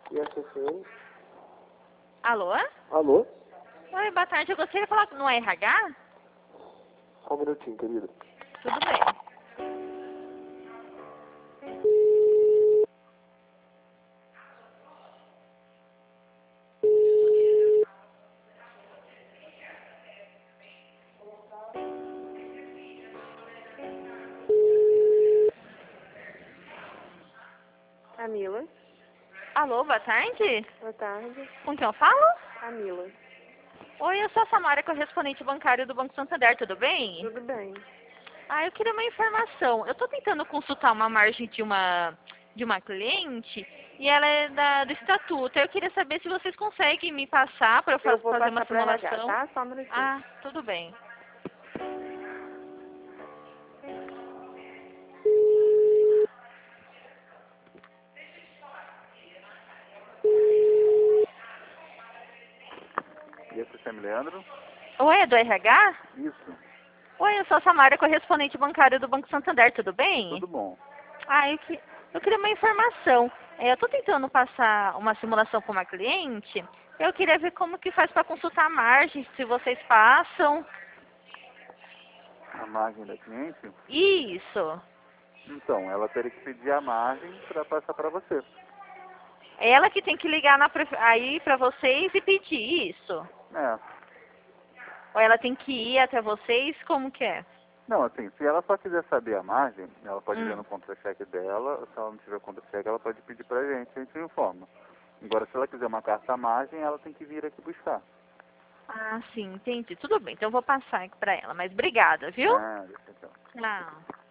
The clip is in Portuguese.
E SSN? Alô? Alô? Oi, boa tarde. Eu gostaria de falar no RH? Só um minutinho, querida. Tudo bem. Camila. Alô, boa tarde. Boa tarde. Com quem eu falo? Camila. Oi, eu sou a Samara, correspondente bancário do Banco Santander, tudo bem? Tudo bem? Eu queria uma informação. Eu estou tentando consultar uma margem de uma cliente e ela é do estatuto. Eu queria saber se vocês conseguem me passar para eu Eu vou fazer uma passar para RH, simulação. tá? Só um minutinho. Tudo bem. E SSM Leandro? Oi, é do RH? Isso. Oi, eu sou a Samara, correspondente bancário do Banco Santander, tudo bem? Tudo bom. Eu queria uma informação. Eu estou tentando passar uma simulação para uma cliente. Eu queria ver como que faz para consultar a margem, se vocês passam. A margem da cliente? Isso. Então, ela teria que pedir a margem para passar para você. É ela que tem que ligar aí para vocês e pedir isso. É. Ou ela tem que ir até vocês, como que é? Não, assim, se ela só quiser saber a margem, ela pode ver Hum. no contra-cheque dela. Se ela não tiver contra-cheque, ela pode pedir pra gente, a gente informa. Agora, se ela quiser uma carta à margem, ela tem que vir aqui buscar. Sim, entendi. Tudo bem, então eu vou passar aqui para ela. Mas obrigada, viu? Deixa eu... Não.